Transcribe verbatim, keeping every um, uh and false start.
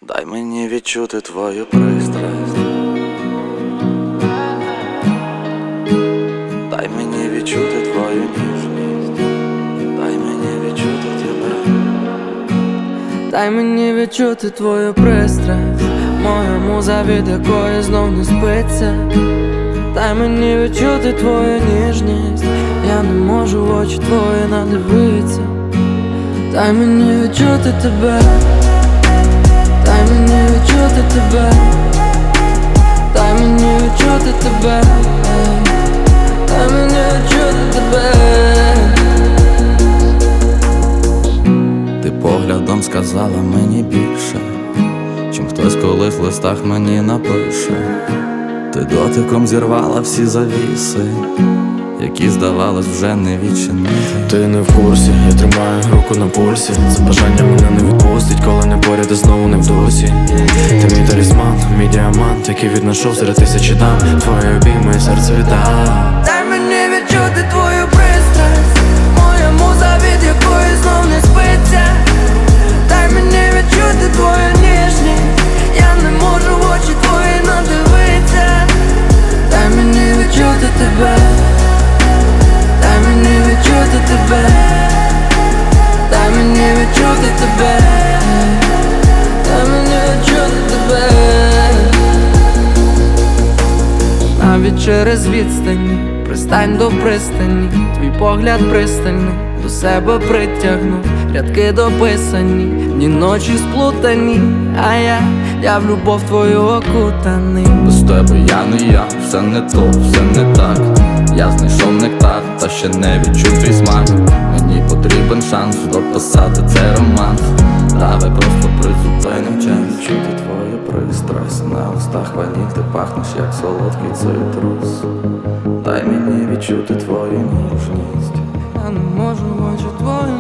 Дай мені відчути твою пристрасть, дай мені відчути твою ніжність, дай мені відчути тебе. Дай мені відчути твою пристрасть, моя муза, від якої знов не спиться. Дай мені відчути твою ніжність, я не можу в очі твої надивитися. Дай мені відчути тебе, дай мені відчути тебе, дай мені відчути тебе, дай мені відчути тебе. Ти поглядом сказала мені більше, чим хтось колись в листах мені напише. Ти дотиком зірвала всі завіси, які, здавалось, вже не відчинити. Ти не в курсі, я тримаю руку на пульсі. Це бажання мене не відпустить, коли не поряд і знову не в дусі. Ти мій талісман, мій діамант, який відношу серед тисячі дам. Твої обійми і серце віддам. Дай мені відчути твою пристрасть, моя муза, від якої знов не спиться. Дай мені відчути твою ніжність, я не можу в очі твої надивитися. Дай мені відчути тебе, дай мені відчути тебе, дай мені відчути тебе, дай мені відчути тебе. Навіть через відстані, пристань до пристані, твій погляд пристальний, до себе притягнув, рядки дописані, ні ночі сплутані, а я, я в любов твою окутаний. Без тебе я не я, все не то, все не так. Я знайшов нектар, та ще не відчув твій смак. Мені потрібен шанс дописати цей романс. Давай просто призупиним час. Відчути твою пристрасть, на устах ваніль, ти пахнеш як солодкий цитрус. Дай мені відчути твою ніжність, Я не можу в очі твої